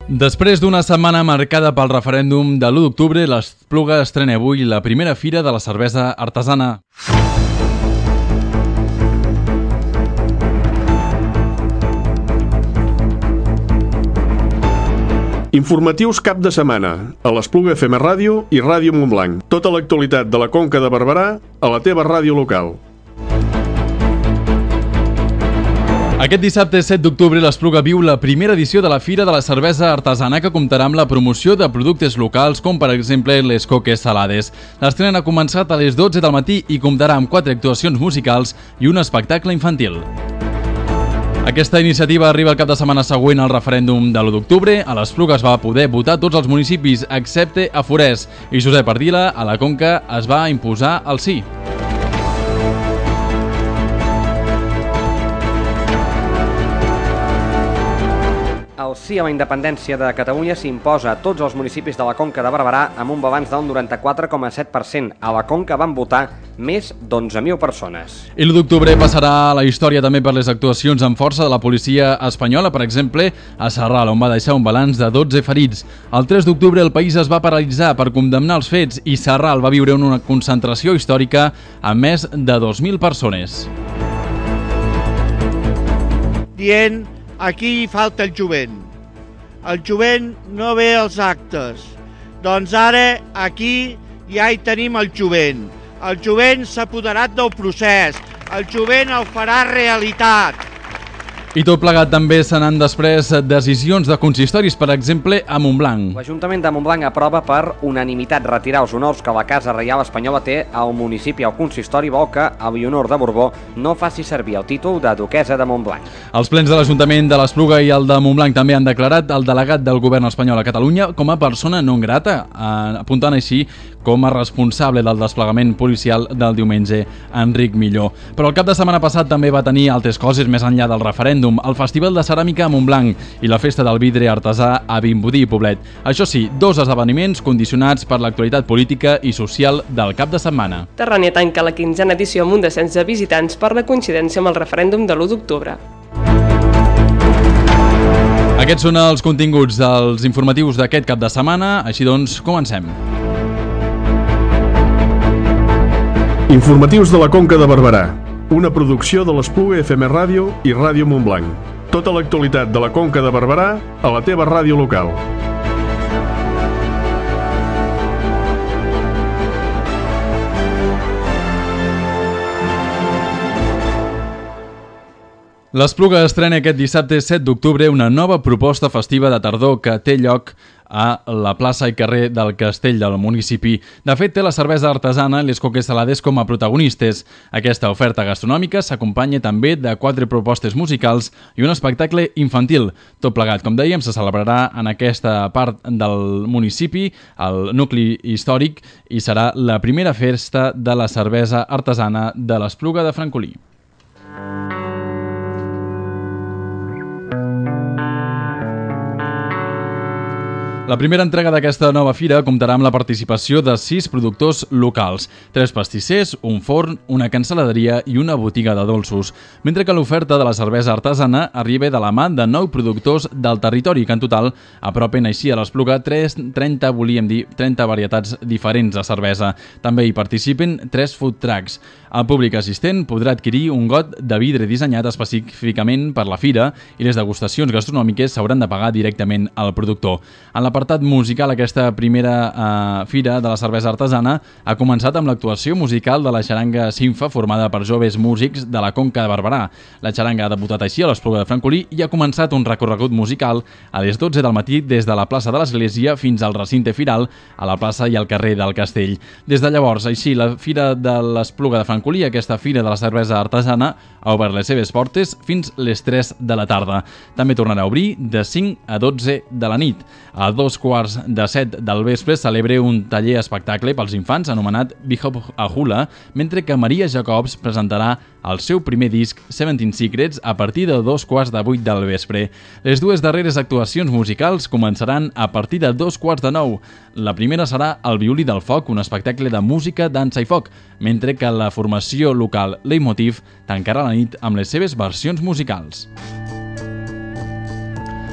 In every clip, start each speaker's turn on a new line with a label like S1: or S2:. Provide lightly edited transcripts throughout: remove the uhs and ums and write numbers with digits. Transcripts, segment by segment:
S1: Després d'una setmana marcada pel referèndum de l'1 d'octubre, l'Espluga estrena avui la primera fira de la cervesa artesana.
S2: Informatius cap de setmana, a l'Espluga FM Ràdio i Ràdio Montblanc. Tota l'actualitat de la Conca de Barberà a la teva ràdio local.
S1: Aquest dissabte 7 d'octubre l'Espluga viu la primera edició de la Fira de la Cervesa Artesana que comptarà amb la promoció de productes locals com per exemple les coques salades. L'estrena ha començat a les 12 del matí i comptarà amb 4 actuacions musicals i un espectacle infantil. Aquesta iniciativa arriba el cap de setmana següent al referèndum de l'1 d'octubre. A l'Espluga es va poder votar tots els municipis excepte a Forès i Josep Ardila a la Conca es va imposar el sí.
S3: El sí a la independència de Catalunya s'imposa a tots els municipis de la Conca de Barberà amb un balanç del 94,7%. A la Conca van votar més d'11.000 persones.
S1: I l'1 d'octubre passarà a la història també per les actuacions en força de la policia espanyola, per exemple, a Sarral, on va deixar un balanç de 12 ferits. El 3 d'octubre el país es va paralitzar per condemnar els fets i Sarral va viure una concentració històrica amb més de 2.000 persones.
S4: Dient, aquí falta el jovent. El jovent no ve als actes. Doncs ara aquí ja hi tenim el jovent. El jovent s'ha apoderat del procés. El jovent el farà realitat.
S1: I tot plegat també se n'han després decisions de consistoris, per exemple, a Montblanc.
S3: L'Ajuntament de Montblanc aprova per unanimitat retirar els honors que la Casa Reial Espanyola té al municipi. El consistori vol que Elionor de Borbó no faci servir el títol de duquesa de Montblanc.
S1: Els plens de l'Ajuntament de l'Espluga i el de Montblanc també han declarat el delegat del govern espanyol a Catalunya com a persona non grata, apuntant així com a responsable del desplegament policial del diumenge, Enric Milló. Però el cap de setmana passat també va tenir altres coses més enllà del referèndum, el Festival de Ceràmica a Montblanc i la Festa del Vidre Artesà a Vimbodí i Poblet. Això sí, 2 esdeveniments condicionats per l'actualitat política i social del cap de setmana.
S5: Terrània tanca la 15a edició amb un descens de visitants per la coincidència amb el referèndum de l'1 d'octubre.
S1: Aquests són els continguts dels informatius d'aquest cap de setmana, així doncs comencem.
S2: Informatius de la Conca de Barberà, una producció de l'Espluga FM Ràdio i Ràdio Montblanc. Tota l'actualitat de la Conca de Barberà a la teva ràdio local.
S1: L'Espluga estrena aquest dissabte 7 d'octubre una nova proposta festiva de tardor que té lloc a la plaça i carrer del Castell del municipi. De fet, té la cervesa artesana i les coques salades com a protagonistes. Aquesta oferta gastronòmica s'acompanya també de 4 propostes musicals i un espectacle infantil. Tot plegat, com dèiem, se celebrarà en aquesta part del municipi, el nucli històric, i serà la primera festa de la cervesa artesana de l'Espluga de Francolí. La primera entrega d'aquesta nova fira comptarà amb la participació de 6 productors locals, 3 pastissers, un forn, una cancel·laderia i una botiga de dolços, mentre que l'oferta de la cervesa artesana arriba de la mà de 9 productors del territori, que en total apropen així a l'Espluga 30 varietats diferents de cervesa. També hi participen 3 food trucks. El públic assistent podrà adquirir un got de vidre dissenyat específicament per la fira i les degustacions gastronòmiques s'hauran de pagar directament al productor. En l'apartat musical, aquesta primera fira de la cervesa artesana ha començat amb l'actuació musical de la xaranga Sinfa, formada per joves músics de la Conca de Barberà. La xaranga ha debutat així a l'Espluga de Francolí i ha començat un recorregut musical a les 12 del matí des de la plaça de l'Església fins al recinte firal a la plaça i al carrer del Castell. Des de llavors, així, la fira de l'Espluga de Francolí, aquesta fira de la cervesa artesana, ha obert les seves portes fins les 3 de la tarda. També tornarà a obrir de 5 a 12 de la nit. A 2:45 del vespre celebra un taller espectacle pels infants anomenat Bihop Ahula, mentre que Maria Jacobs presentarà el seu primer disc 17 Secrets a partir de 2:15 del vespre. Les dues darreres actuacions musicals començaran a partir de 8:45. La primera serà El violí del foc, un espectacle de música, dansa i foc, mentre que la formació local Leitmotiv tancarà la nit amb les seves versions musicals.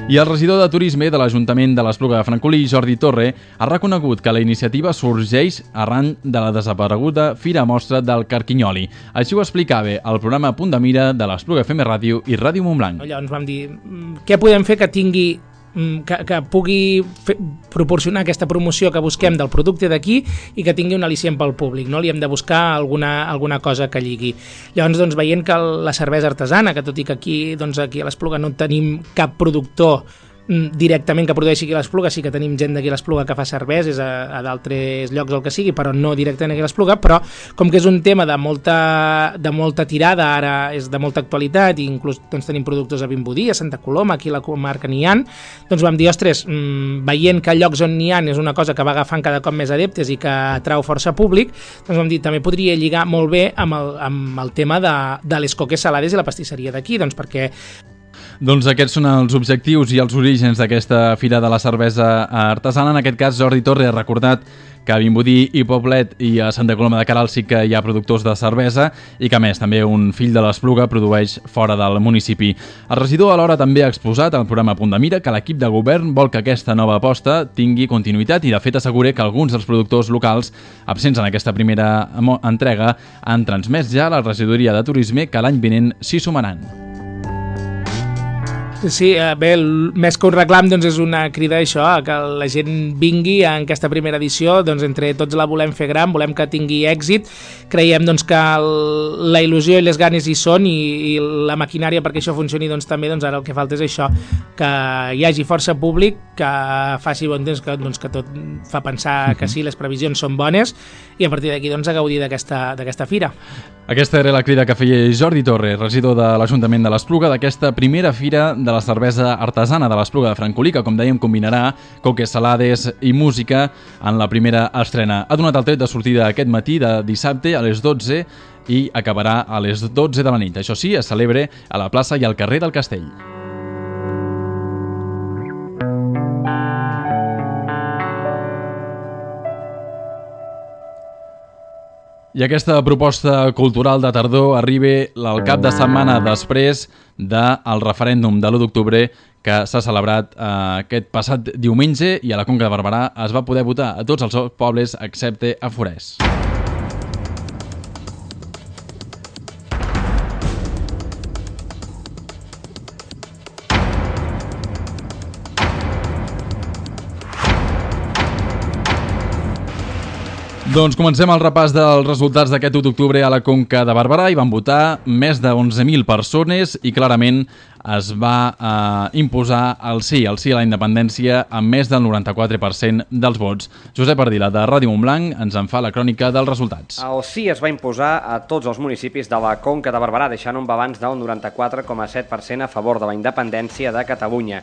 S1: I el regidor de Turisme de l'Ajuntament de l'Espluga de Francolí, Jordi Torre, ha reconegut que la iniciativa sorgeix arran de la desapareguda Fira Mostra del Carquinyoli. Així ho explicava el programa Punt de Mira de l'Espluga FM Ràdio i Ràdio Montblanc.
S6: Llavors vam dir, què podem fer que tingui que pugui proporcionar aquesta promoció que busquem del producte d'aquí i que tingui un al·licient pel públic, no? Li hem de buscar alguna cosa que lligui. Llavors, veient que la cervesa artesana, que tot i que aquí a l'Espluga no tenim cap productor directament que produeixi aquí a l'Espluga, sí que tenim gent d'aquí a l'Espluga que fa cerveses a d'altres llocs o el que sigui, però no directament aquí a l'Espluga, però com que és un tema de molta tirada, ara és de molta actualitat, i inclús tenim productors a Vimbodí, a Santa Coloma, aquí a la comarca n'hi ha, doncs vam dir, ostres, veient que llocs on n'hi ha és una cosa que va agafant cada cop més adeptes i que atrau força públic, doncs vam dir, també podria lligar molt bé amb el tema de les coques salades i la pastisseria d'aquí, doncs perquè
S1: Doncs aquests són els objectius i els orígens d'aquesta Fira de la Cervesa Artesana. En aquest cas, Jordi Torre ha recordat que a Vimbodí i Poblet i a Santa Coloma de Queralt sí que hi ha productors de cervesa i que, a més, també un fill de l'Espluga produeix fora del municipi. El regidor alhora també ha exposat al programa Punt de Mira que l'equip de govern vol que aquesta nova aposta tingui continuïtat i, de fet, assegura que alguns dels productors locals absents en aquesta primera entrega han transmès ja a la regidoria de Turisme que l'any vinent s'hi sumaran.
S6: Sí, bé, més que un reclam és una crida això, que la gent vingui en aquesta primera edició, entre tots la volem fer gran, volem que tingui èxit, creiem que la il·lusió i les ganes hi són i la maquinària perquè això funcioni també ara el que falta és això, que hi hagi força públic, que faci bon temps, que tot fa pensar que sí, les previsions són bones i a partir d'aquí a gaudir d'aquesta fira.
S1: Aquesta era la crida que feia Jordi Torre, regidor de l'Ajuntament de l'Espluga, d'aquesta primera fira de la cervesa artesana de l'Espluga de Francolí, que, com dèiem, combinarà coques salades i música en la primera estrena. Ha donat el tret de sortida aquest matí de dissabte a les 12 i acabarà a les 12 de la nit. Això sí, es celebra a la plaça i al carrer del Castell. I aquesta proposta cultural de tardor arriba el cap de setmana després del referèndum de l'1 d'octubre que s'ha celebrat aquest passat diumenge i a la Conca de Barberà es va poder votar a tots els pobles excepte a Forès. Doncs comencem el repàs dels resultats d'aquest 1 d'octubre a la Conca de Barberà. Hi van votar més de 11.000 persones i clarament es va imposar el sí a la independència amb més del 94% dels vots. Josep Ardila, de Ràdio Montblanc, ens en fa la crònica dels resultats.
S3: El sí es va imposar a tots els municipis de la Conca de Barberà, deixant un balanç del 94,7% a favor de la independència de Catalunya.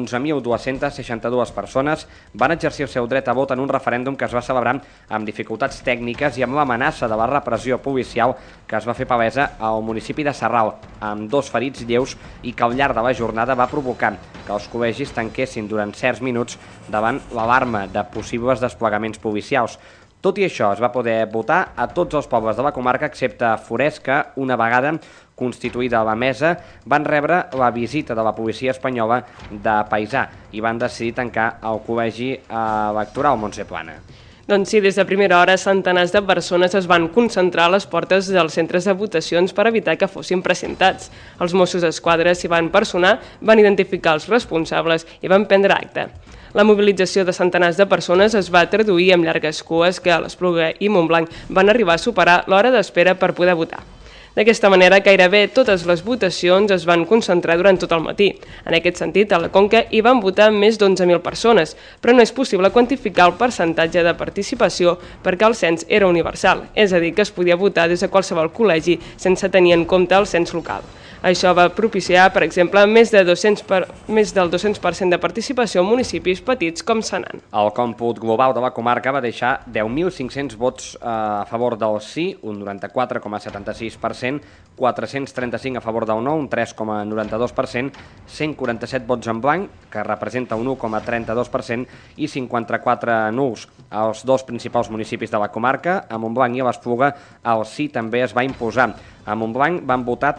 S3: 11.262 persones van exercir el seu dret a vot en un referèndum que es va celebrar amb dificultats tècniques i amb l'amenaça de la repressió policial que es va fer palesa al municipi de Sarral, amb 2 ferits lleus i que al llarg de la jornada va provocar que els col·legis tanquessin durant certs minuts davant l'alarma de possibles desplegaments policials. Tot i això, es va poder votar a tots els pobles de la comarca, excepte Forès, que una vegada constituïda la mesa, van rebre la visita de la policia espanyola de Paisà i van decidir tancar el col·legi electoral Montse Plana.
S5: Doncs sí, des de primera hora centenars de persones es van concentrar a les portes dels centres de votacions per evitar que fossin precintats. Els Mossos d'Esquadra s'hi van personar, van identificar els responsables i van prendre acte. La mobilització de centenars de persones es va traduir amb llargues cues que a l'Espluga i Montblanc van arribar a superar l'hora d'espera per poder votar. D'aquesta manera, gairebé totes les votacions es van concentrar durant tot el matí. En aquest sentit, a la Conca hi van votar més d'11.000 persones, però no és possible quantificar el percentatge de participació perquè el cens era universal, és a dir, que es podia votar des de qualsevol col·legi sense tenir en compte el cens local. Això va propiciar, per exemple, més del 200% de participació en municipis petits com Senan.
S3: El còmput global de la comarca va deixar 10.500 vots a favor del sí, un 94,76%, 435 a favor del no, un 3,92%, 147 vots en blanc, que representa un 1,32%, i 54 nuls. Als dos principals municipis de la comarca, a Montblanc i a l'Espluga, el sí també es va imposar. A Montblanc van votar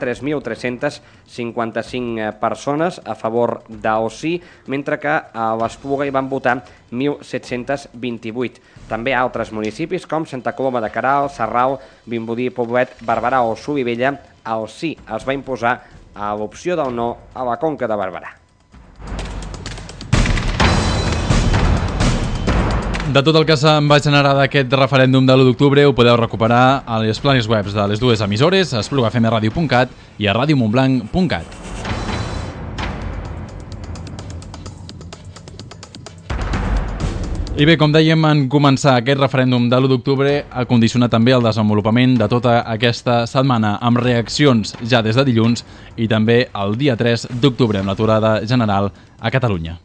S3: 3.355 persones a favor del sí, mentre que a l'Espluga hi van votar 1.728. També a altres municipis com Santa Coloma de Queralt, Sarral, Vimbodí, Poblet, Barberà o Solivella, el sí es va imposar a l'opció del no a la Conca de Barberà.
S1: De tot el que se'n va generar d'aquest referèndum de l'1 d'octubre ho podeu recuperar a les planes webs de les dues emissores, a esplugafmradio.cat i a radiomontblanc.cat. I bé, com dèiem, en començar aquest referèndum de l'1 d'octubre ha condicionat també el desenvolupament de tota aquesta setmana, amb reaccions ja des de dilluns i també el dia 3 d'octubre amb l'aturada general a Catalunya.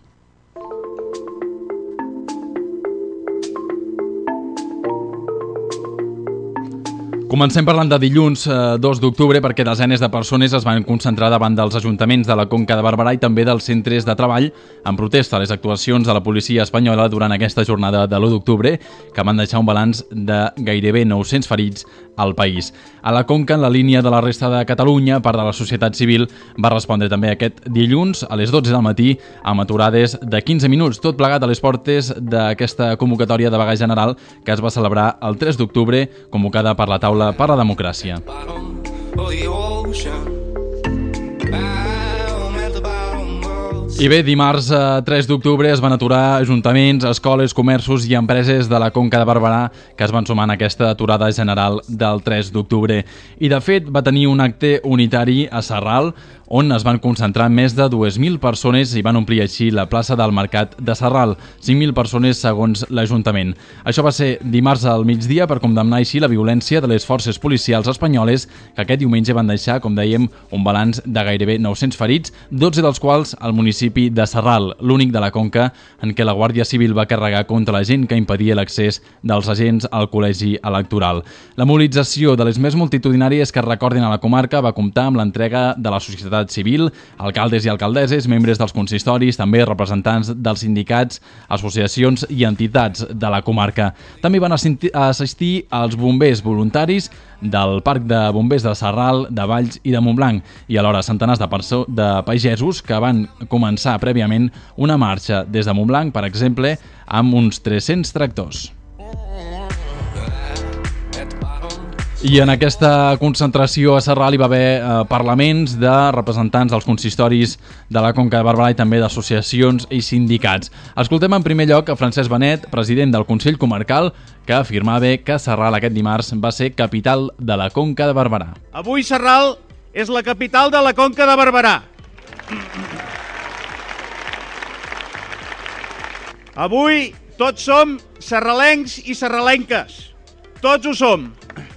S1: Comencem parlant de dilluns 2 d'octubre perquè desenes de persones es van concentrar davant dels ajuntaments de la Conca de Barberà i també dels centres de treball en protesta a les actuacions de la policia espanyola durant aquesta jornada de l'1 d'octubre que van deixar un balanç de gairebé 900 ferits al país. A la Conca, en la línia de la resta de Catalunya, part de la societat civil va respondre també aquest dilluns a les 12 del matí amb aturades de 15 minuts, tot plegat a les portes d'aquesta convocatòria de vaga general que es va celebrar el 3 d'octubre, convocada per la Taula per la Democràcia. I bé, dimarts 3 d'octubre es van aturar ajuntaments, escoles, comerços i empreses de la Conca de Barberà que es van sumar en aquesta aturada general del 3 d'octubre. I de fet va tenir un acte unitari a Sarral on es van concentrar més de 2.000 persones i van omplir així la plaça del Mercat de Sarral, 5.000 persones segons l'Ajuntament. Això va ser dimarts al migdia per condemnar així la violència de les forces policials espanyoles que aquest diumenge van deixar, com dèiem, un balanç de gairebé 900 ferits, 12 dels quals al municipi de Sarral, l'únic de la Conca en què la Guàrdia Civil va carregar contra la gent que impedia l'accés dels agents al col·legi electoral. La mobilització de les més multitudinàries que es recorden a la comarca va comptar amb l'entrega de la societat civil, alcaldes i alcaldesses, membres dels consistoris, també representants dels sindicats, associacions i entitats de la comarca. També van assistir els bombers voluntaris del Parc de Bombers de Sarral, de Valls i de Montblanc i alhora centenars de pagesos que van començar prèviament una marxa des de Montblanc, per exemple, amb uns 300 tractors. I en aquesta concentració a Sarral hi va haver parlaments de representants dels consistoris de la Conca de Barberà i també d'associacions i sindicats. Escoltem en primer lloc a Francesc Benet, president del Consell Comarcal, que afirmava que Sarral aquest dimarts va ser capital de la Conca de Barberà.
S4: Avui Sarral és la capital de la Conca de Barberà. Avui tots som sarralencs i sarralenques. Tots ho som.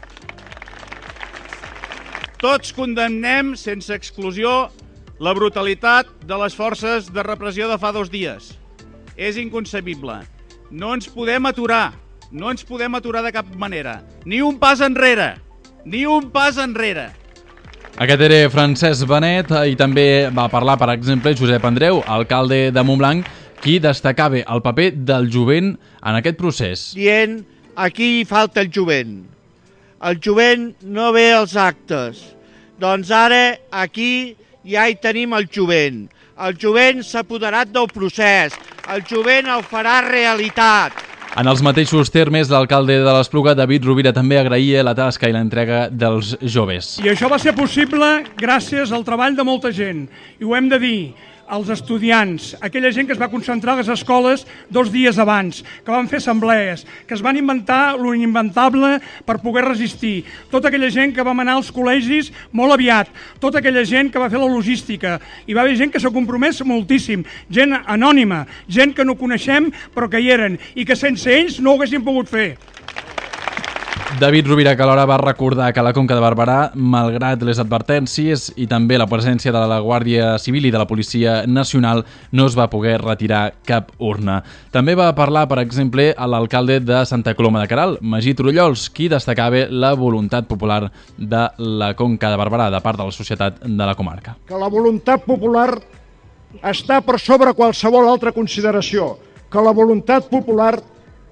S4: Tots condemnem, sense exclusió, la brutalitat de les forces de repressió de fa 2 dies. És inconcebible. No ens podem aturar. No ens podem aturar de cap manera. Ni un pas enrere. Ni un pas enrere.
S1: Aquest era Francesc Benet i també va parlar, per exemple, Josep Andreu, alcalde de Montblanc, qui destacava el paper del jovent en aquest procés.
S4: Dient, aquí falta el jovent. El jovent no ve als actes. Doncs ara aquí ja hi tenim el jovent. El jovent s'ha apoderat del procés. El jovent el farà realitat.
S1: En els mateixos termes, l'alcalde de l'Espluga, David Rovira, també agraïa la tasca i l'entrega dels joves.
S7: I això va ser possible gràcies al treball de molta gent. I ho hem de dir, els estudiants, aquella gent que es va concentrar a les escoles 2 dies abans, que van fer assemblees, que es van inventar l'inventable per poder resistir, tota aquella gent que vam anar als col·legis molt aviat, tota aquella gent que va fer la logística, i va haver gent que s'ha compromès moltíssim, gent anònima, gent que no coneixem però que hi eren i que sense ells no ho haguessin pogut fer.
S1: David Rovira, que alhora va recordar que la Conca de Barberà, malgrat les advertències i també la presència de la Guàrdia Civil i de la Policia Nacional, no es va poder retirar cap urna. També va parlar, per exemple, a l'alcalde de Santa Coloma de Queralt, Magí Trullols, qui destacava la voluntat popular de la Conca de Barberà de part de la societat de la comarca.
S8: Que la voluntat popular està per sobre qualsevol altra consideració, que la voluntat popular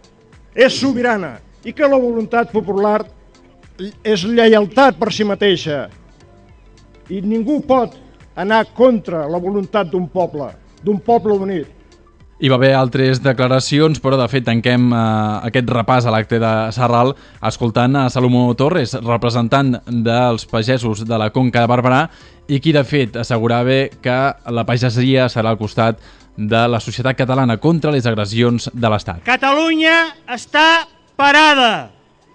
S8: és sobirana, i que la voluntat popular és lleialtat per si mateixa. I ningú pot anar contra la voluntat d'un poble unit.
S1: Hi va haver altres declaracions, però de fet tanquem aquest repàs a l'acte de Sarral escoltant a Salomó Torres, representant dels pagesos de la Conca de Barberà, i qui de fet assegurava que la pageseria serà al costat de la societat catalana contra les agressions de l'Estat.
S4: Catalunya està parada.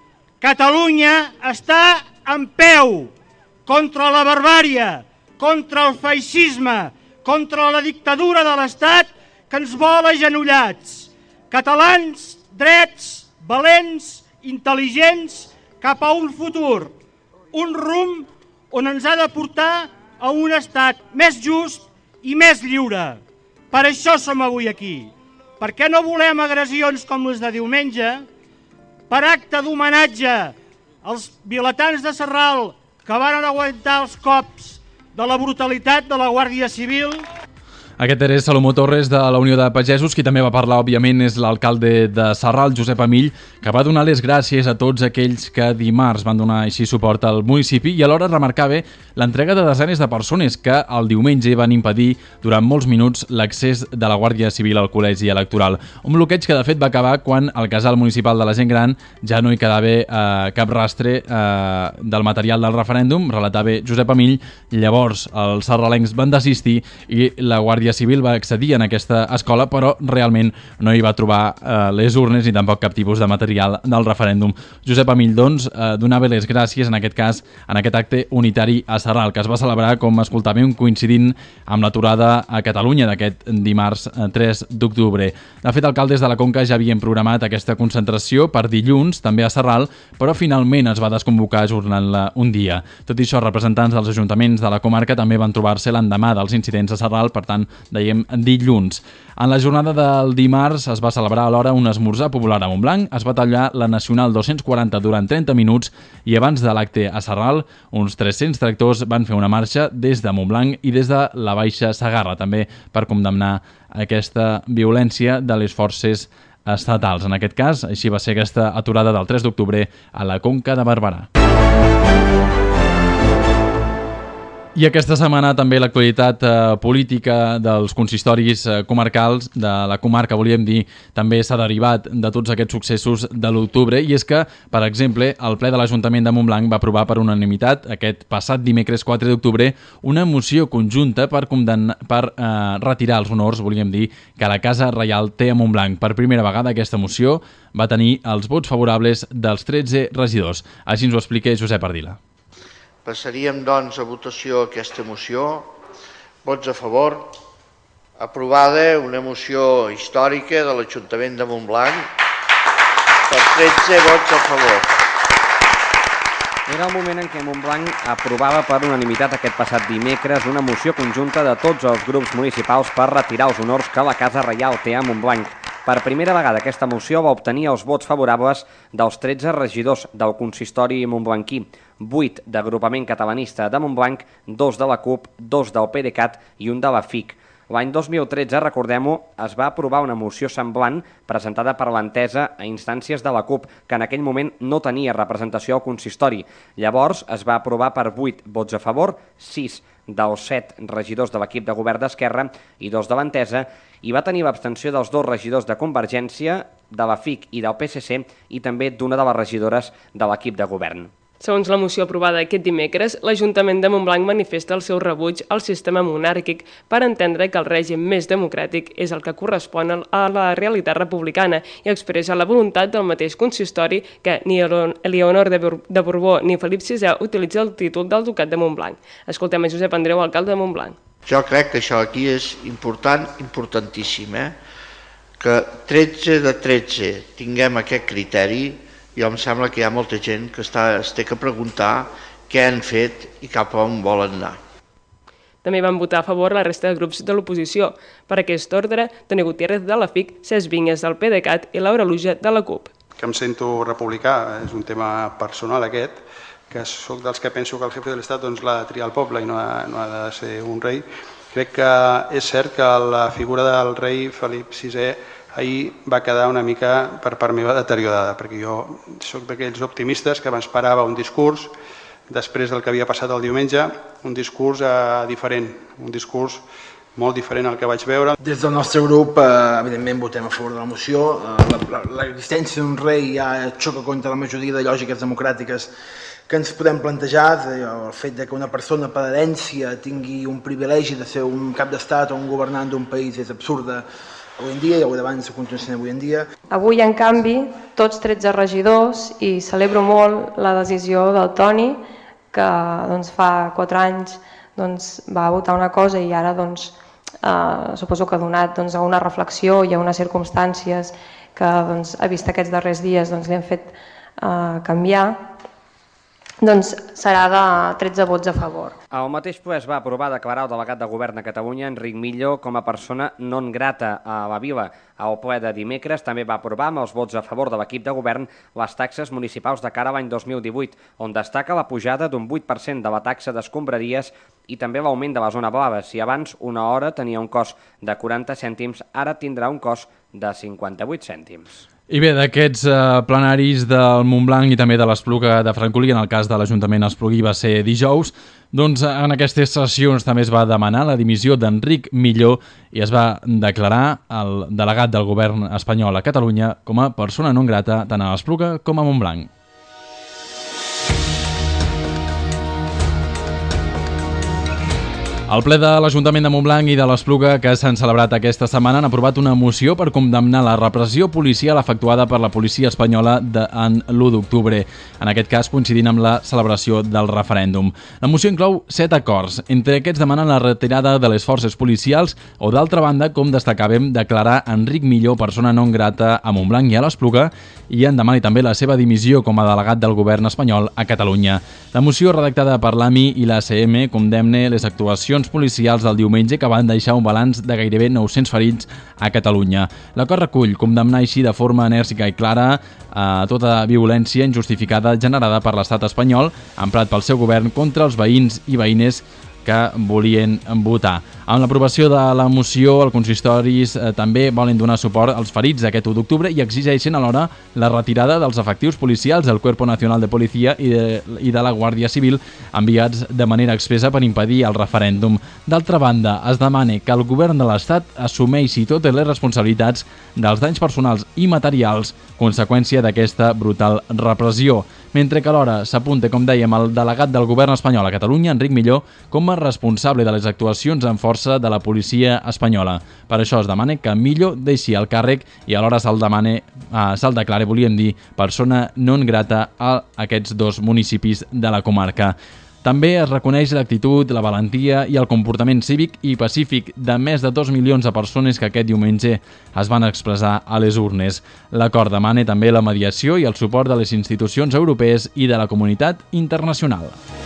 S4: Catalunya està en peu contra la barbària, contra el feixisme, contra la dictadura de l'Estat que ens vol agenollats. Catalans, drets, valents, intel·ligents, cap a un futur, un rumb on ens ha de portar a un estat més just i més lliure. Per això som avui aquí, perquè no volem agressions com les de diumenge, per acte d'homenatge als vilatans de Sarral que van aguantar els cops de la brutalitat de la Guàrdia Civil.
S1: Aquest era Salomó Torres de la Unió de Pagesos, qui també va parlar, òbviament, és l'alcalde de Sarral, Josep Amill, que va donar les gràcies a tots aquells que dimarts van donar així suport al municipi i alhora remarcava l'entrega de desenes de persones que el diumenge van impedir durant molts minuts l'accés de la Guàrdia Civil al col·legi electoral. Un bloqueig que de fet va acabar quan al casal municipal de la gent gran ja no hi quedava cap rastre del material del referèndum, relatava Josep Amill. Llavors els sarralencs van desistir i la Guàrdia Civil va accedir en aquesta escola, però realment no hi va trobar les urnes ni tampoc cap tipus de material del referèndum. Josep Amill, doncs, donava les gràcies en aquest cas, en aquest acte unitari a Sarral, que es va celebrar, com escoltàvem, coincidint amb l'aturada a Catalunya d'aquest dimarts 3 d'octubre. De fet, alcaldes de la Conca ja havien programat aquesta concentració per dilluns, també a Sarral, però finalment es va desconvocar ajornant-la un dia. Tot i això, representants dels ajuntaments de la comarca també van trobar-se l'endemà dels incidents a Sarral, per tant, dèiem dilluns. En la jornada del dimarts es va celebrar alhora un esmorzar popular a Montblanc, es va tallar la Nacional 240 durant 30 minuts i abans de l'acte a Sarral, uns 300 tractors van fer una marxa des de Montblanc i des de la Baixa Segarra, també per condemnar aquesta violència de les forces estatals. En aquest cas, així va ser aquesta aturada del 3 d'octubre a la Conca de Barberà. I aquesta setmana també l'actualitat política dels consistoris comarcals de la comarca, volíem dir, també s'ha derivat de tots aquests successos de l'octubre, i és que, per exemple, el ple de l'Ajuntament de Montblanc va aprovar per unanimitat aquest passat dimecres 4 d'octubre una moció conjunta per retirar els honors, volíem dir, que la Casa Reial té a Montblanc. Per primera vegada aquesta moció va tenir els vots favorables dels 13 regidors. Així ens ho explica Josep Ardila.
S9: Passaríem, doncs, a votació aquesta moció. Vots a favor. Aprovada una moció històrica de l'Ajuntament de Montblanc per 13 vots a favor.
S3: Era el moment en què Montblanc aprovava per unanimitat aquest passat dimecres una moció conjunta de tots els grups municipals per retirar els honors que la Casa Reial té a Montblanc. Per primera vegada aquesta moció va obtenir els vots favorables dels 13 regidors del consistori montblanquí, 8 d'agrupament catalanista de Montblanc, 2 de la CUP, 2 del PDeCAT i 1 de la FIC. L'any 2013, recordem-ho, es va aprovar una moció semblant presentada per l'Entesa a instàncies de la CUP, que en aquell moment no tenia representació al consistori. Llavors es va aprovar per 8 vots a favor, 6 dels 7 regidors de l'equip de govern d'Esquerra i 2 de l'Entesa, i va tenir l'abstenció dels 2 regidors de Convergència, de la FIC i del PSC, i també d'una de les regidores de l'equip de govern.
S5: Segons la moció aprovada aquest dimecres, l'Ajuntament de Montblanc manifesta el seu rebuig al sistema monàrquic per entendre que el règim més democràtic és el que correspon a la realitat republicana i expressa la voluntat del mateix consistori que ni Elionor de Borbó ni Felip VI utilitza el títol del Ducat de Montblanc. Escoltem a Josep Andreu, alcalde de Montblanc.
S9: Jo crec que això aquí és important, importantíssim, que 13 de 13 tinguem aquest criteri, i em sembla que hi ha molta gent que es té que preguntar què han fet i cap on volen anar.
S5: També van votar a favor la resta de grups de l'oposició. Per aquest ordre, Toni Gutiérrez de la FIC, Cesc Vinyes del PDeCAT i Laura Luja de la CUP.
S10: Que em sento republicà, és un tema personal aquest, que soc dels que penso que el jefe de l'Estat l'ha de triar el poble i no ha de ser un rei. Crec que és cert que la figura del rei Felip VI ahir va quedar una mica, per part meva, deteriorada, perquè jo soc d'aquells optimistes que m'esperava un discurs, després del que havia passat el diumenge, un discurs diferent, un discurs molt diferent al que vaig veure.
S11: Des del nostre grup, evidentment, votem a favor de la moció. L'existència d'un rei ja xoca contra la majoria de lògiques democràtiques que ens podem plantejar. El fet que una persona per herència tingui un privilegi de ser un cap d'estat o un governant d'un país és absurda avui en dia, i abans ho continua sent avui en dia.
S12: Avui, en canvi, tots 13 regidors, i celebro molt la decisió del Toni, que fa 4 anys va votar una cosa i ara suposo que ha donat a una reflexió i a unes circumstàncies que ha vist aquests darrers dies li han fet canviar, serà de 13 vots a favor.
S3: El mateix ple es va aprovar declarar el delegat de govern a Catalunya, Enric Millo, com a persona non grata a la vila. El ple de dimecres també va aprovar amb els vots a favor de l'equip de govern les taxes municipals de cara a l'any 2018, on destaca la pujada d'un 8% de la taxa d'escombraries i també l'augment de la zona blava. Si abans una hora tenia un cost de 40 cèntims, ara tindrà un cost de 58 cèntims.
S1: I bé, d'aquests plenaris del Montblanc i també de l'Espluga de Francolí, en el cas de l'Ajuntament Espluguí va ser dijous, en aquestes sessions també es va demanar la dimissió d'Enric Millo i es va declarar el delegat del govern espanyol a Catalunya com a persona non grata tant a l'Espluga com a Montblanc. El ple de l'Ajuntament de Montblanc i de l'Espluga que s'han celebrat aquesta setmana han aprovat una moció per condemnar la repressió policial efectuada per la policia espanyola en l'1 d'octubre, en aquest cas coincidint amb la celebració del referèndum. La moció inclou 7 acords. Entre aquests demanen la retirada de les forces policials o, d'altra banda, com destacàvem, declarar Enric Millo persona non grata a Montblanc i a l'Espluga i en demani també la seva dimissió com a delegat del govern espanyol a Catalunya. La moció redactada per l'AMI i l'ACM condemna les actuacions policials del diumenge que van deixar un balanç de gairebé 900 ferits a Catalunya. L'acord recull condemnar així de forma enèrgica i clara tota violència injustificada generada per l'estat espanyol emprat pel seu govern contra els veïns i veïnes que volien votar. Amb l'aprovació de la moció, els consistoris també volen donar suport als ferits d'aquest 1 d'octubre i exigeixen alhora la retirada dels efectius policials del Cuerpo Nacional de Policía i de la Guàrdia Civil enviats de manera expressa per impedir el referèndum. D'altra banda, es demana que el govern de l'Estat assumeixi totes les responsabilitats dels danys personals i materials conseqüència d'aquesta brutal repressió, mentre que alhora s'apunta, com dèiem, el delegat del govern espanyol a Catalunya, Enric Millo, com a responsable de les actuacions en força de la policia espanyola. Per això es demana que Millo deixi el càrrec i alhora se'l declare, volíem dir, persona non grata a aquests 2 municipis de la comarca. També es reconeix l'actitud, la valentia i el comportament cívic i pacífic de més de 2 milions de persones que aquest diumenge es van expressar a les urnes. L'acord demana també la mediació i el suport de les institucions europees i de la comunitat internacional.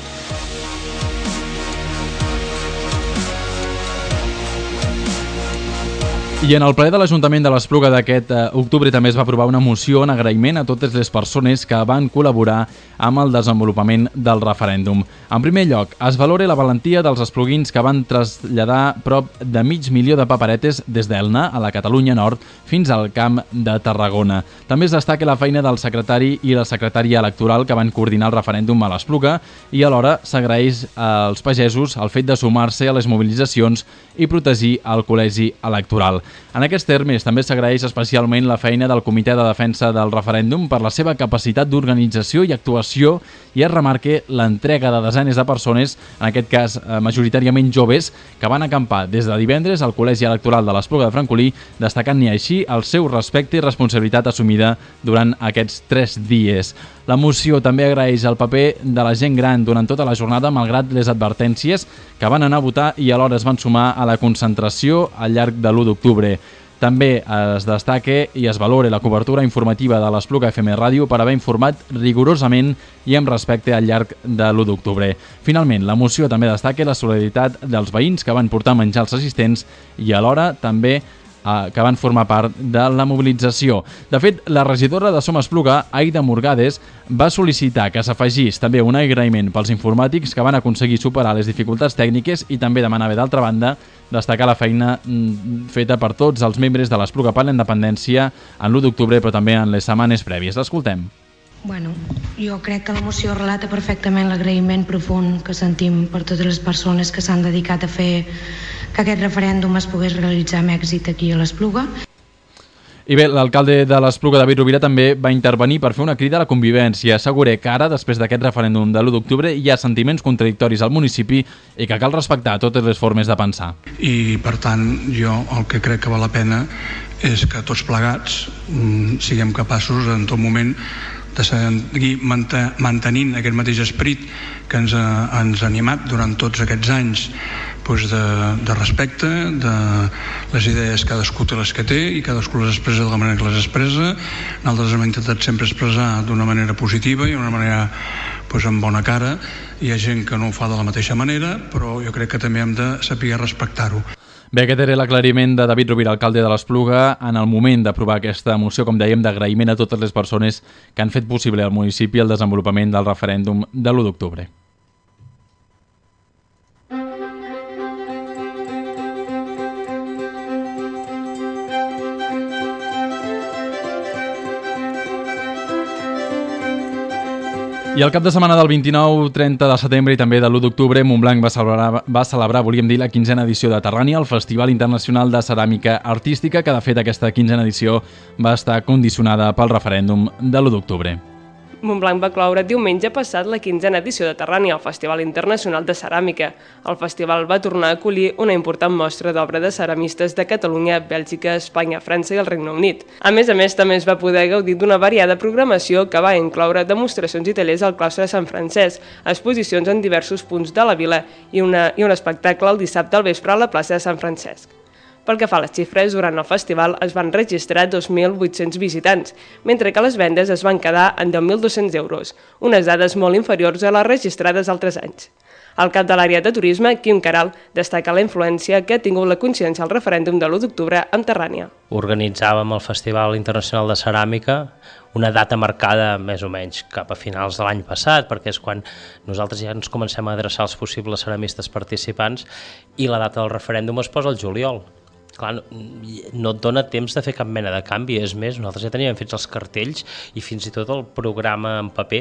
S1: I en el ple de l'Ajuntament de l'Espluga d'aquest octubre també es va aprovar una moció en agraïment a totes les persones que van col·laborar amb el desenvolupament del referèndum. En primer lloc, es valora la valentia dels espluguins que van traslladar prop de 500.000 de paperetes des d'Elna, a la Catalunya Nord, fins al Camp de Tarragona. També es destaca la feina del secretari i la secretària electoral que van coordinar el referèndum a l'Espluga i alhora s'agraeix als pagesos el fet de sumar-se a les mobilitzacions i protegir el col·legi electoral. En aquests termes també s'agraeix especialment la feina del Comitè de Defensa del Referèndum per la seva capacitat d'organització i actuació i es remarca l'entrega de desenes de persones, en aquest cas majoritàriament joves, que van acampar des de divendres al Col·legi Electoral de l'Espluga de Francolí, destacant-ne així el seu respecte i responsabilitat assumida durant aquests 3 dies. La moció també agraeix el paper de la gent gran durant tota la jornada, malgrat les advertències que van anar a votar i alhora es van sumar a la concentració al llarg de l'1 d'octubre. També es destaca i es valora la cobertura informativa de l'Espluga FM Ràdio per haver informat rigorosament i amb respecte al llarg de l'1 d'octubre. Finalment, la moció també destaca la solidaritat dels veïns que van portar menjar als assistents i alhora també que van formar part de la mobilització. De fet, la regidora de Som Espluga, Aida Morgades, va sol·licitar que s'afegís també un agraïment pels informàtics que van aconseguir superar les dificultats tècniques i també demanava, d'altra banda, destacar la feina feta per tots els membres de l'Espluga per la Independència en l'1 d'octubre, però també en les setmanes prèvies. L'escoltem.
S13: Bueno, jo crec que la moció relata perfectament l'agraïment profund que sentim per totes les persones que s'han dedicat a fer que aquest referèndum es pogués realitzar amb èxit aquí a l'Espluga.
S1: I bé, l'alcalde de l'Espluga, David Rovira, també va intervenir per fer una crida a la convivència. Assegura que ara, després d'aquest referèndum de l'1 d'octubre, hi ha sentiments contradictoris al municipi i que cal respectar totes les formes de pensar.
S14: I, per tant, jo el que crec que val la pena és que tots plegats siguem capaços en tot moment de seguir mantenint aquest mateix esperit que ens ha animat durant tots aquests anys de respecte, de les idees cadascú té les que té i cadascú les expressa de la manera que les expressa. Nosaltres hem intentat sempre expressar d'una manera positiva i d'una manera amb bona cara. Hi ha gent que no ho fa de la mateixa manera, però jo crec que també hem de saber respectar-ho.
S1: Bé, aquest era l'aclariment de David Rovira, alcalde de l'Espluga, en el moment d'aprovar aquesta moció, com dèiem, d'agraïment a totes les persones que han fet possible al municipi el desenvolupament del referèndum de l'1 d'octubre. I el cap de setmana del 29-30 de setembre i també de l'1 d'octubre, Montblanc va celebrar, volíem dir, la 15a edició de Terrània, el Festival Internacional de Ceràmica Artística, que de fet aquesta 15a edició va estar condicionada pel referèndum de l'1 d'octubre.
S5: Montblanc va cloure diumenge passat la 15a edició de Terrània, el Festival Internacional de Ceràmica. El festival va tornar a acollir una important mostra d'obra de ceramistes de Catalunya, Bèlgica, Espanya, França i el Regne Unit. A més, també es va poder gaudir d'una variada programació que va incloure demostracions i tallers al claustre de Sant Francesc, exposicions en diversos punts de la vila i un espectacle el dissabte al vespre a la plaça de Sant Francesc. Pel que fa a les xifres, durant el festival es van registrar 2.800 visitants, mentre que les vendes es van quedar en 10.200 euros, unes dades molt inferiors a les registrades altres anys. El cap de l'àrea de turisme, Quim Caral, destaca la influència que ha tingut la coincidència al referèndum de l'1 d'octubre amb Terrània.
S15: Organitzàvem el Festival Internacional de Ceràmica, una data marcada més o menys cap a finals de l'any passat, perquè és quan nosaltres ja ens comencem a adreçar als possibles ceramistes participants i la data del referèndum es posa al juliol. Clar, no et dona temps de fer cap mena de canvi, és més, nosaltres ja teníem fets els cartells i fins i tot el programa en paper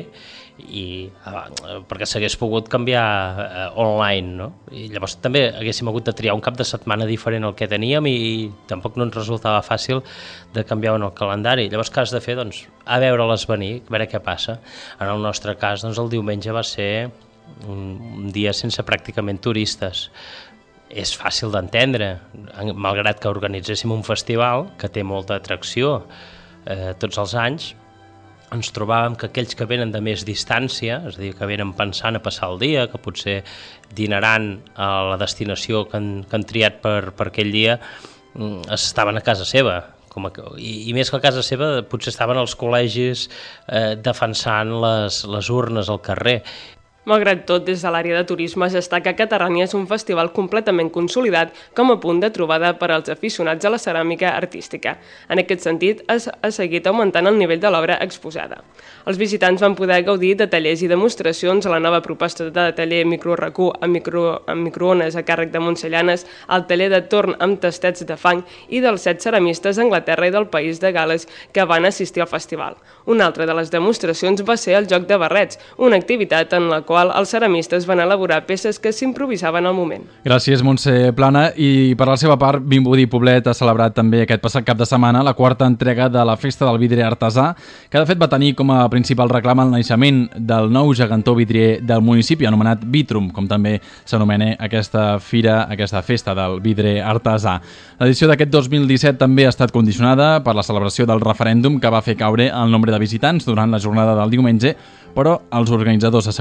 S15: perquè s'hagués pogut canviar online, no? I llavors també haguéssim hagut de triar un cap de setmana diferent al que teníem i tampoc no ens resultava fàcil de canviar en el calendari. Llavors què has de fer? Doncs a veure-les venir, a veure què passa. En el nostre cas, doncs el diumenge va ser un dia sense pràcticament turistes. És fàcil d'entendre, malgrat que organitzéssim un festival que té molta atracció tots els anys, ens trobàvem que aquells que venen de més distància, és a dir, que venen pensant a passar el dia, que potser dinaran a la destinació que han triat per aquell dia, estaven a casa seva. I més que a casa seva, potser estaven als col·legis defensant les urnes al carrer.
S5: Malgrat tot, des de l'àrea de turisme es destaca que Terrània és un festival completament consolidat com a punt de trobada per als aficionats a la ceràmica artística. En aquest sentit, ha seguit augmentant el nivell de l'obra exposada. Els visitants van poder gaudir de tallers i demostracions a la nova proposta de taller microracú amb microones a càrrec de Montsellanes, al taller de torn amb tastets de fang i dels 7 ceramistes d'Anglaterra i del País de Gal·les que van assistir al festival. Una altra de les demostracions va ser el joc de barrets, una activitat en la qual els ceramistes van elaborar peces que s'improvisaven al moment.
S1: Gràcies, Montse Plana. I per la seva part, Vimbodí Poblet ha celebrat també aquest passat cap de setmana la 4a entrega de la Festa del Vidre Artesà, que de fet va tenir com a principal reclam el naixement del nou gegantó vidrier del municipi, anomenat Vitrum, com també s'anomena aquesta fira, aquesta festa del vidre artesà. L'edició d'aquest 2017 també ha estat condicionada per la celebració del referèndum que va fer caure el nombre de visitants durant la jornada del diumenge, però els organitzadors asseguren que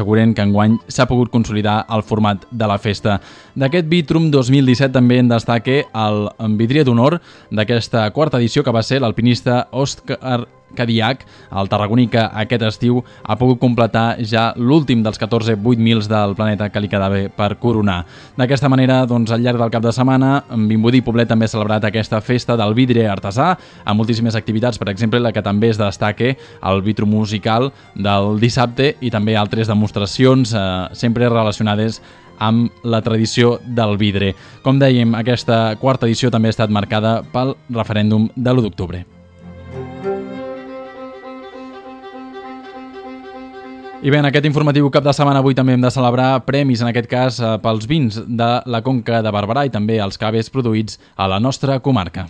S1: que enguany s'ha pogut consolidar el format de la festa. D'aquest Vitrum 2017 també en destaca el vidrier d'honor d'aquesta quarta edició, que va ser l'alpinista Òscar Cadillac, el tarragoní, que aquest estiu ha pogut completar ja l'últim dels 14 8000 del planeta que li quedava per coronar. D'aquesta manera, doncs, al llarg del cap de setmana, Vimbodí i Poblet també ha celebrat aquesta festa del vidre artesà, amb moltíssimes activitats, per exemple, la que també es destaca, el vitro musical del dissabte, i també altres demostracions sempre relacionades amb la tradició del vidre. Com dèiem, aquesta quarta edició també ha estat marcada pel referèndum de l'1 d'octubre. I bé, en aquest informatiu cap de setmana avui també hem de celebrar premis, en aquest cas pels vins de la Conca de Barberà i també els caves produïts a la nostra comarca.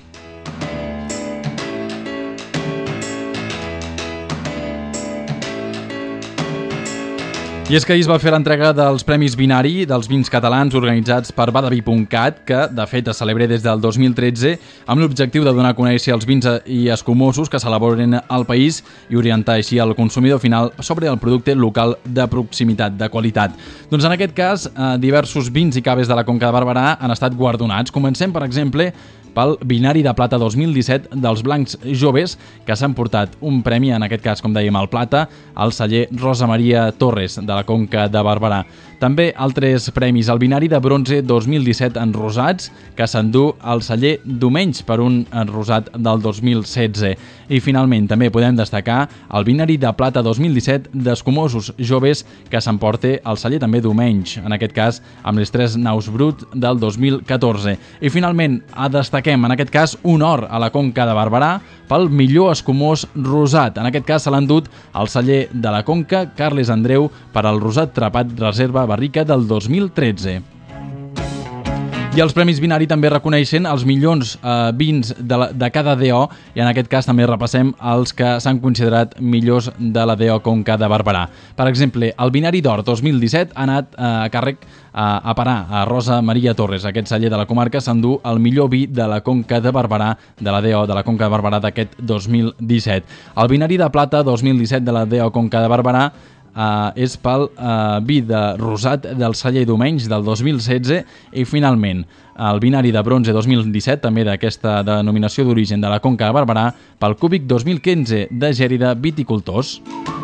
S1: I és que ahir es va fer l'entrega dels Premis Binari dels vins catalans organitzats per Badavi.cat, que de fet es celebra des del 2013 amb l'objectiu de donar a conèixer els vins i escumosos que s'elaboren al país i orientar així el consumidor final sobre el producte local de proximitat, de qualitat. Doncs en aquest cas, diversos vins i caves de la Conca de Barberà han estat guardonats. Comencem, per exemple, pel Binari de Plata 2017 dels Blancs Joves, que s'han portat un premi, en aquest cas, com dèiem, al Plata, al celler Rosa Maria Torres, de la Conca de Barberà. També altres premis, el Binari de Bronze 2017 en rosats, que s'endú al celler Domenys per un rosat del 2016. I finalment també podem destacar el Binari de Plata 2017 d'escumosos joves, que s'emporta al celler també Domenys, en aquest cas amb les 3 naus brut del 2014. I finalment, en aquest cas, un or a la Conca de Barberà pel millor escumós rosat. En aquest cas se l'ha endut al celler de la Conca, Carles Andreu, per al rosat Trepat Reserva Barrica del 2013. I els Premis Binari també reconeixen els millors vins de cada DO, i en aquest cas també repassem els que s'han considerat millors de la DO Conca de Barberà. Per exemple, el Binari d'Or 2017 ha anat a càrrec a parar a Rosa Maria Torres. Aquest celler de la comarca s'endú el millor vi de la Conca de Barberà, de la DO de la Conca de Barberà d'aquest 2017. El Binari de Plata 2017 de la DO Conca de Barberà és pel vi de rosat del celler Domenys del 2016 i finalment el Binari de Bronze 2017, també d'aquesta denominació d'origen de la Conca de Barberà, pel Cúbic 2015 de Gèrida Viticultors.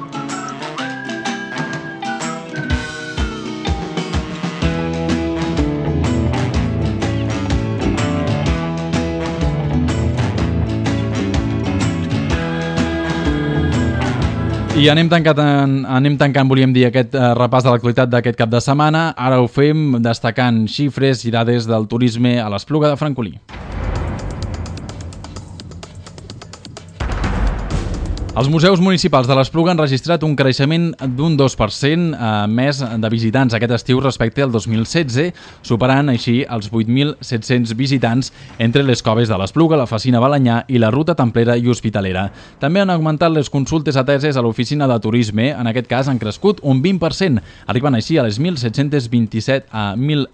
S1: I anem tancant, volíem dir, aquest repàs de l'actualitat d'aquest cap de setmana. Ara ho fem destacant xifres i dades del turisme a l'Espluga de Francolí. Els museus municipals de l'Espluga han registrat un creixement d'un 2% més de visitants aquest estiu respecte al 2016, superant així els 8.700 visitants entre les coves de l'Espluga, la Fecina Balenyà i la Ruta Templera i Hospitalera. També han augmentat les consultes ateses a l'oficina de turisme, en aquest cas han crescut un 20%, arribant així a les 1.727 a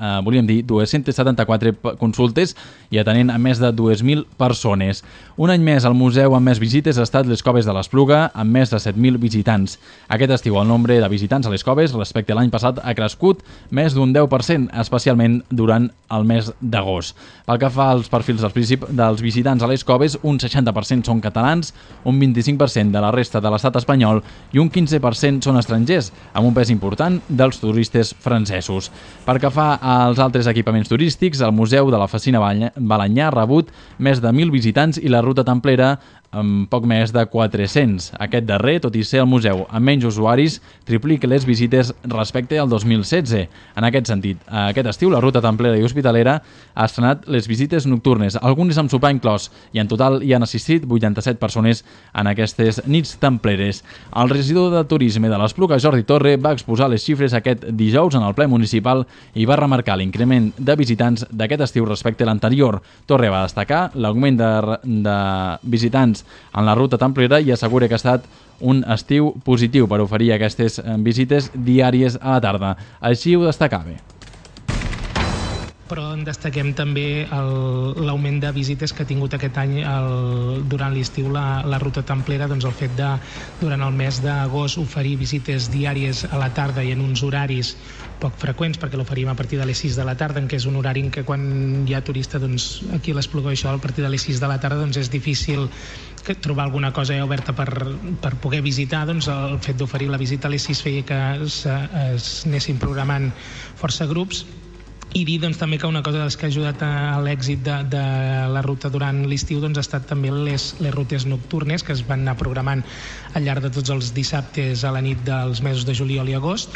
S1: 274 consultes i atenent a més de 2.000 persones. Un any més, el museu amb més visites ha estat les coves de l'Espluga, amb més de 7.000 visitants. Aquest estiu el nombre de visitants a les coves respecte a l'any passat ha crescut més d'un 10%, especialment durant el mes d'agost. Pel que fa als perfils dels visitants a les coves, un 60% són catalans, un 25% de la resta de l'estat espanyol i un 15% són estrangers, amb un pes important dels turistes francesos. Per que fa als altres equipaments turístics, el Museu de la Fecina Balenyà ha rebut més de 1.000 visitants i la Ruta Templera amb poc més de 400. Aquest darrer, tot i ser el museu amb menys usuaris, triplica les visites respecte al 2016. En aquest sentit, aquest estiu la Ruta Templera i Hospitalera ha estrenat les visites nocturnes, algunes amb sopar inclòs, i en total hi han assistit 87 persones en aquestes nits templeres. El regidor de Turisme de l'Espluga, Jordi Torre, va exposar les xifres aquest dijous en el ple municipal i va remarcar l'increment de visitants d'aquest estiu respecte a l'anterior. Torre va destacar l'augment de visitants en la Ruta Templera i assegura que ha estat un estiu positiu per oferir aquestes visites diàries a la tarda. Així ho destacava.
S6: però en destaquem també l'augment de visites que ha tingut aquest any durant l'estiu la ruta templera, doncs el fet de, durant el mes d'agost, oferir visites diàries a la tarda i en uns horaris poc freqüents, perquè l'oferim a partir de les 6 de la tarda, en què és un horari en què quan hi ha turista, doncs aquí a l'Espluga això, a partir de les 6 de la tarda, doncs és difícil trobar alguna cosa oberta per poder visitar. Doncs el fet d'oferir la visita a les 6 feia que anessin programant força grups. I dir doncs, també que una cosa que ha ajudat a l'èxit de la ruta durant l'estiu doncs, ha estat també les rutes nocturnes que es van anar programant al llarg de tots els dissabtes a la nit dels mesos de juliol i agost.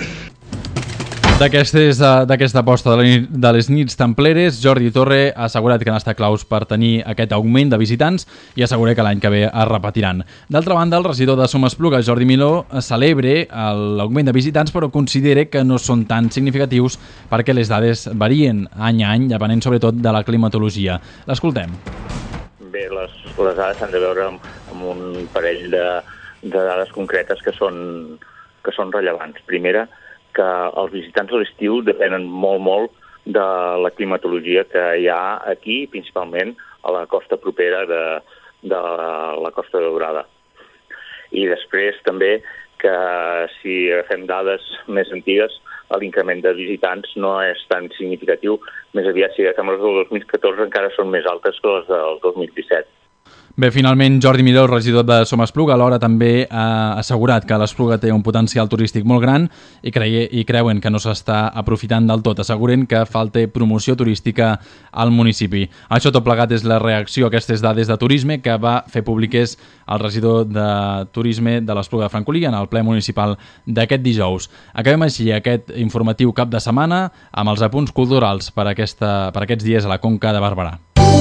S1: D'aquesta aposta de les nits templeres, Jordi Torre ha assegurat que han estat claus per tenir aquest augment de visitants i assegura que l'any que ve es repetiran. D'altra banda, el regidor de Som Espluga, Jordi Miló, celebra l'augment de visitants però considera que no són tan significatius perquè les dades varien any a any, depenent sobretot de la climatologia. L'escoltem.
S16: Bé, les dades s'han de veure amb un parell de dades concretes que són rellevants. Primera, que els visitants a l'estiu depenen molt de la climatologia que hi ha aquí, principalment a la costa propera de la Costa Daurada. I després també que si agafem dades més antigues, l'increment de visitants no és tan significatiu. Més aviat, si agafem les del 2014, encara són més altes que les del 2017.
S1: Bé, finalment, Jordi Miló, regidor de Som Espluga, alhora també ha assegurat que l'Espluga té un potencial turístic molt gran i creuen que no s'està aprofitant del tot. Asseguren que falta promoció turística al municipi. Això tot plegat és la reacció a aquestes dades de turisme que va fer públiques el regidor de Turisme de l'Espluga de Francolí en el ple municipal d'aquest dijous. Acabem així aquest informatiu cap de setmana amb els apunts culturals per aquests dies a la Conca de Barberà.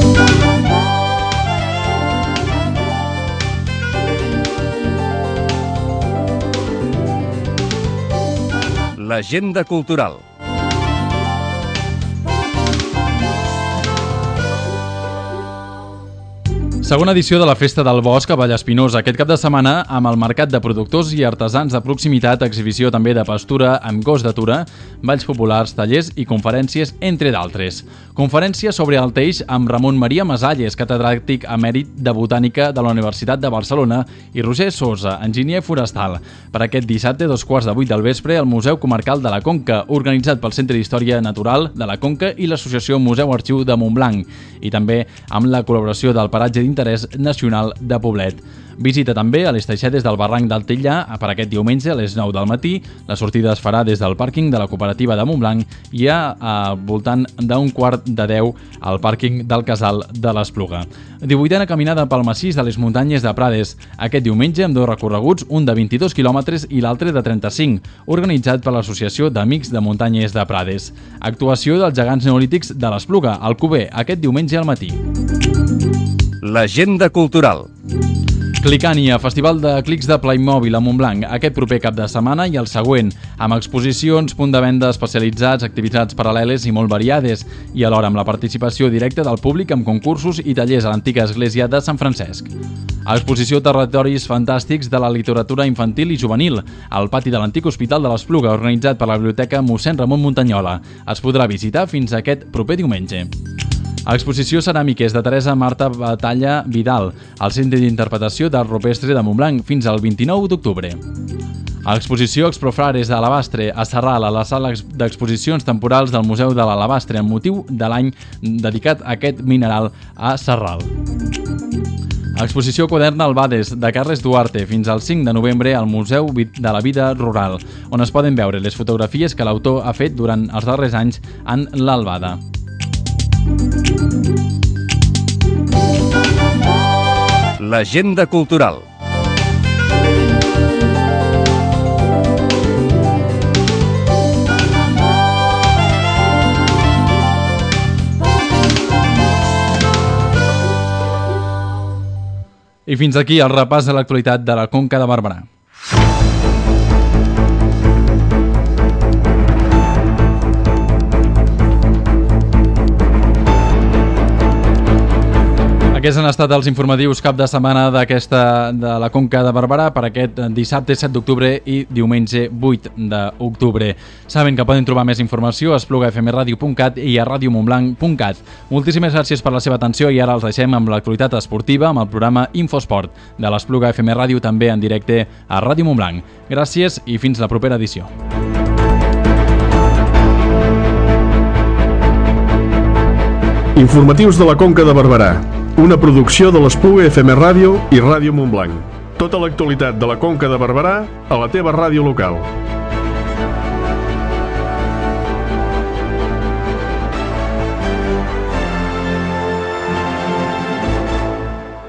S17: L'agenda cultural.
S1: Segona edició de la Festa del Bosc a Vallespinosa, aquest cap de setmana amb el mercat de productors i artesans de proximitat, exhibició també de pastura amb gos d'atura, balls populars, tallers i conferències, entre d'altres. Conferència sobre el teix amb Ramon Maria Masalles, catedràtic emèrit de Botànica de la Universitat de Barcelona, i Roger Sosa, enginyer forestal. Per aquest dissabte, 7:15 del vespre, al Museu Comarcal de la Conca, organitzat pel Centre d'Història Natural de la Conca i l'Associació Museu Arxiu de Montblanc, i també amb la col·laboració del Paratge d'Interès Nacional de Poblet. Visita també a les teixedes del barranc del Tellà per aquest diumenge a les 9 del matí. La sortida es farà des del pàrquing de la cooperativa de Montblanc i al voltant d'9:45 al pàrquing del Casal de l'Espluga. 18a caminada pel massís de les muntanyes de Prades. Aquest diumenge amb 2 recorreguts, un de 22 quilòmetres i l'altre de 35, organitzat per l'Associació d'Amics de Muntanyes de Prades. Actuació dels gegants neolítics de l'Espluga, al Cuber, aquest diumenge al matí.
S17: L'agenda cultural.
S1: Clicània, festival de clics de Playmobil a Montblanc, aquest proper cap de setmana i el següent, amb exposicions, punt de venda especialitzats, activitats paral·leles i molt variades, i alhora amb la participació directa del públic amb concursos i tallers a l'antiga església de Sant Francesc. Exposició Territoris Fantàstics de la Literatura Infantil i Juvenil, al pati de l'antic Hospital de l'Espluga, organitzat per la Biblioteca Mossèn Ramon Muntanyola. Es podrà visitar fins aquest proper diumenge. Exposició Ceràmiques de Teresa Marta Batalla Vidal, al Centre d'Interpretació d'Art Rupestre de Montblanc, fins al 29 d'octubre. Exposició Exprofrares d'Alabastre a Sarral, a la sala d'exposicions temporals del Museu de l'Alabastre, amb motiu de l'any dedicat a aquest mineral a Sarral. Exposició Quaderna Albades de Carles Duarte fins al 5 de novembre al Museu de la Vida Rural, on es poden veure les fotografies que l'autor ha fet durant els darrers anys en l'Albada.
S17: L'agenda cultural.
S1: I fins aquí el repàs de l'actualitat de la Conca de Barberà. Aquests han estat els informatius cap de setmana de la Conca de Barberà per aquest dissabte 7 d'octubre i diumenge 8 d'octubre. Saben que poden trobar més informació a esplugafmradio.cat i a radiomontblanc.cat. Moltíssimes gràcies per la seva atenció i ara els deixem amb l'actualitat esportiva amb el programa Infosport de l'Espluga FM Ràdio, també en directe a Ràdio Montblanc. Gràcies i fins la propera edició.
S2: Informatius de la Conca de Barberà, una producció de l'Espluga FM Ràdio i Ràdio Montblanc. Tota l'actualitat de la Conca de Barberà a la teva ràdio local.